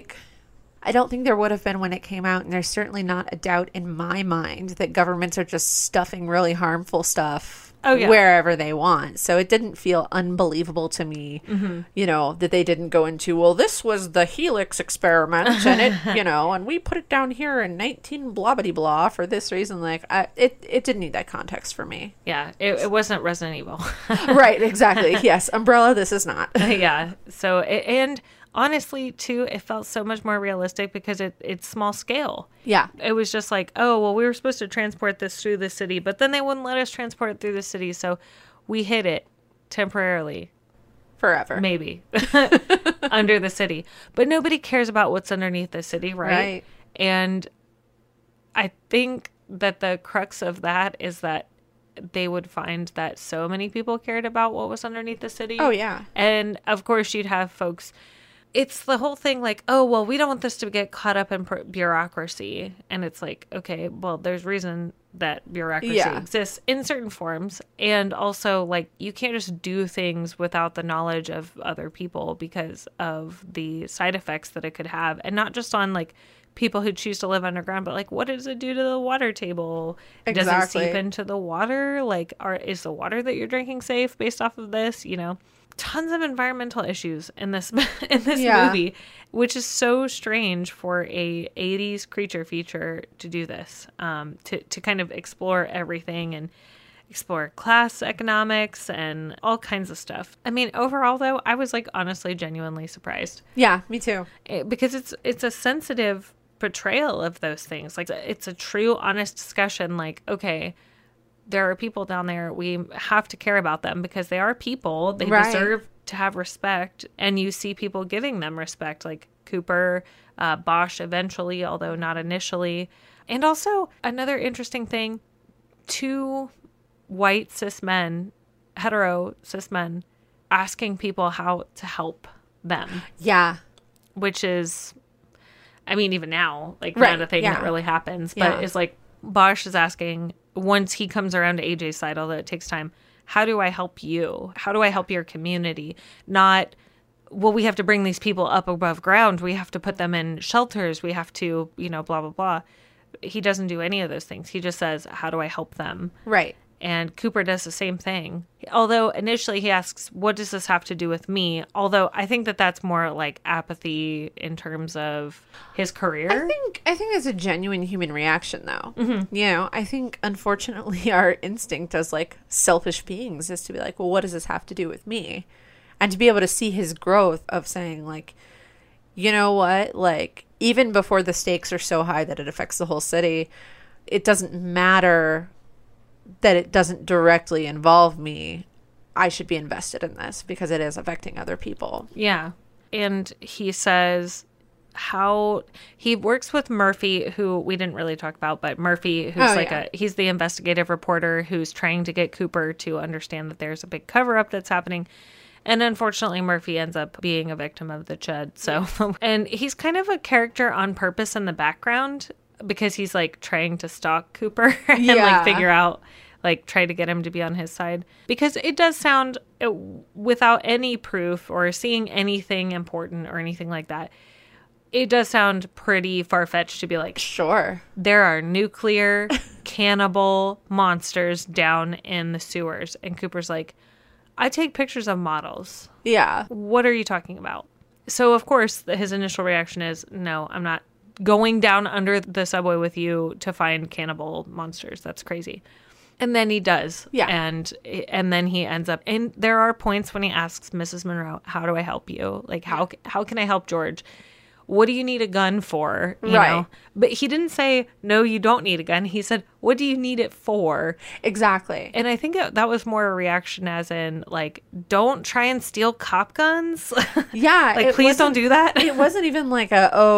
would have been when it came out, and there's certainly not a doubt in my mind that governments are just stuffing really harmful stuff wherever they want. So it didn't feel unbelievable to me, you know, that they didn't go into, well, this was the Helix experiment, and it, you know, and we put it down here in 19 blah for this reason. Like, it didn't need that context for me.
Yeah, it wasn't Resident Evil.
Right, exactly. Yes, Umbrella, this is not.
Yeah. So, and honestly, too, it felt so much more realistic because it's small scale.
Yeah.
It was just like, oh, well, we were supposed to transport this through the city, but then they wouldn't let us transport it through the city, so we hid it temporarily.
Forever.
Maybe. Under the city. But nobody cares about what's underneath the city, right?
Right.
And I think that the crux of that is that they would find that so many people cared about what was underneath the city.
Oh, yeah.
And of course you'd have folks, it's the whole thing like, oh, well, we don't want this to get caught up in bureaucracy. And it's like, okay, well, there's reason that bureaucracy exists in certain forms. And also, like, you can't just do things without the knowledge of other people because of the side effects that it could have. And not just on, like, people who choose to live underground, but, like, what does it do to the water table?
Exactly.
Does it seep into the water? Like, is the water that you're drinking safe based off of this? You know? Tons of environmental issues in this movie, which is so strange for a 80s creature feature to do this, to kind of explore everything and explore class economics and all kinds of stuff. I mean, overall, though, I was like honestly genuinely surprised.
Yeah, me too.
Because it's a sensitive portrayal of those things. Like, it's a true, honest discussion. Like, okay, there are people down there. We have to care about them because they are people. They deserve to have respect. And you see people giving them respect, like Cooper, Bosch eventually, although not initially. And also, another interesting thing, 2 white cis men, hetero cis men, asking people how to help them.
Yeah.
Which is, I mean, even now, like, not a thing that really happens. But it's like, Bosch is asking, once he comes around to AJ's side, although it takes time, how do I help you? How do I help your community? Not, well, we have to bring these people up above ground. We have to put them in shelters. We have to, you know, blah, blah, blah. He doesn't do any of those things. He just says, how do I help them?
Right.
And Cooper does the same thing. Although initially he asks, what does this have to do with me? Although I think that that's more like apathy in terms of his career.
I think it's a genuine human reaction, though. You know, I think, unfortunately, our instinct as, like, selfish beings is to be like, well, what does this have to do with me? And to be able to see his growth of saying, like, you know what? Like, even before the stakes are so high that it affects the whole city, it doesn't matter that it doesn't directly involve me. I should be invested in this because it is affecting other people.
Yeah. And he says how he works with Murphy, who we didn't really talk about, but Murphy, who's he's the investigative reporter who's trying to get Cooper to understand that there's a big cover up that's happening. And unfortunately, Murphy ends up being a victim of the Chud. So, and he's kind of a character on purpose in the background, because he's like trying to stalk Cooper and like figure out, like try to get him to be on his side, because it does sound, without any proof or seeing anything important or anything like that, it does sound pretty far-fetched to be like,
sure,
there are nuclear cannibal monsters down in the sewers. And Cooper's like, I take pictures of models.
Yeah.
What are you talking about? So of course his initial reaction is, no, I'm not going down under the subway with you to find cannibal monsters. That's crazy. And then he does.
Yeah.
And then he ends up, and there are points when he asks Mrs. Monroe, how do I help you? Like, how can I help George? What do you need a gun for? You know? But he didn't say, no, you don't need a gun. He said, what do you need it for?
Exactly.
And I think that was more a reaction as in, like, don't try and steal cop guns.
Yeah.
Like, please don't do that.
It wasn't even like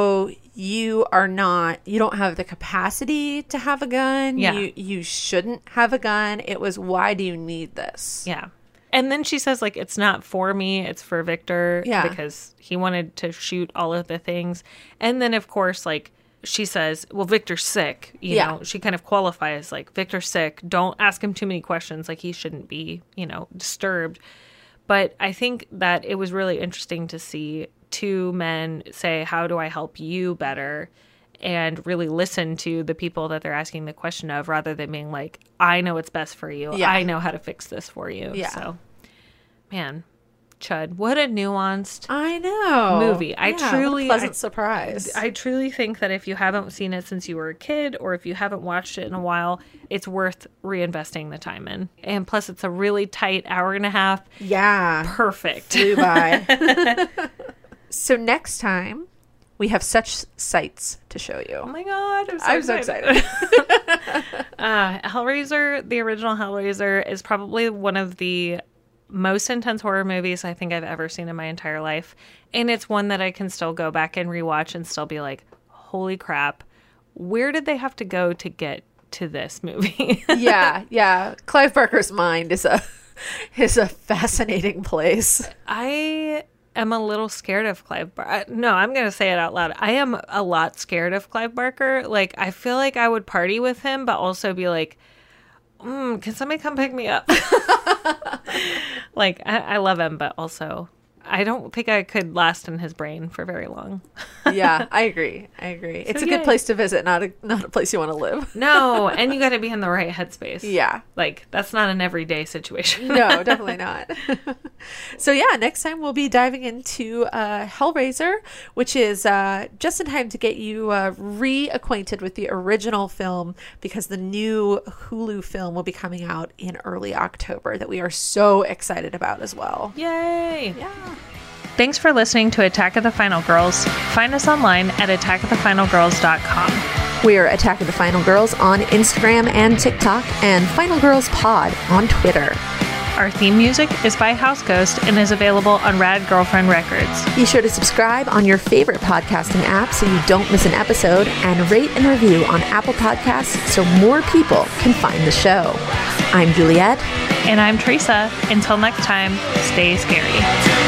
you don't have the capacity to have a gun.
Yeah.
You shouldn't have a gun. It was, why do you need this?
Yeah. And then she says, like, it's not for me, it's for Victor.
Yeah.
Because he wanted to shoot all of the things. And then, of course, like, she says, well, Victor's sick. You know, she kind of qualifies, like, Victor's sick. Don't ask him too many questions. Like, he shouldn't be, disturbed. But I think that it was really interesting to see two men say, how do I help you better? And really listen to the people that they're asking the question of, rather than being like, I know what's best for you.
Yeah.
I know how to fix this for you.
Yeah.
So, man, Chud, what a nuanced movie.
Pleasant surprise.
I truly think that if you haven't seen it since you were a kid, or if you haven't watched it in a while, it's worth reinvesting the time in. And plus, it's a really tight hour and a half.
Yeah.
Perfect.
Flew by. So next time, we have such sights to show you.
Oh my God.
I'm so excited.
Hellraiser, the original Hellraiser, is probably one of the most intense horror movies I think I've ever seen in my entire life. And it's one that I can still go back and rewatch and still be like, holy crap, where did they have to go to get to this movie?
Yeah. Clive Barker's mind is a fascinating place.
I am a little scared of Clive Barker. No, I'm going to say it out loud. I am a lot scared of Clive Barker. Like, I feel like I would party with him, but also be like, can somebody come pick me up? Like, I love him, but also I don't think I could last in his brain for very long.
Yeah, I agree. It's a good place to visit, not a place you want to live.
No, and you got to be in the right headspace.
Yeah.
Like, that's not an everyday situation.
No, definitely not. So yeah, next time we'll be diving into Hellraiser, which is just in time to get you reacquainted with the original film, because the new Hulu film will be coming out in early October that we are so excited about as well.
Yay!
Yeah.
Thanks for listening to Attack of the Final Girls. Find us online at attackofthefinalgirls.com.
We're Attack of the Final Girls on Instagram and TikTok, and Final Girls Pod on Twitter.
Our theme music is by House Ghost and is available on Rad Girlfriend Records.
Be sure to subscribe on your favorite podcasting app so you don't miss an episode, and rate and review on Apple Podcasts so more people can find the show. I'm Juliet.
And I'm Teresa. Until next time, stay scary.